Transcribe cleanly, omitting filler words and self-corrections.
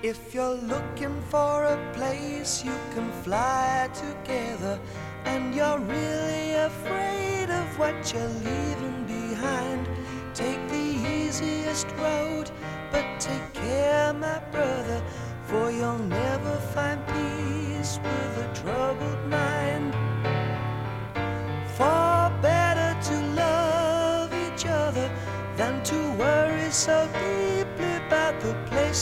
If you're looking for a place you can fly together, and you're really afraid of what you're leaving behind, take the easiest road, but take care, my brother, for you'll never find peace with a troubled mind. For better to love each other than to worry so deeply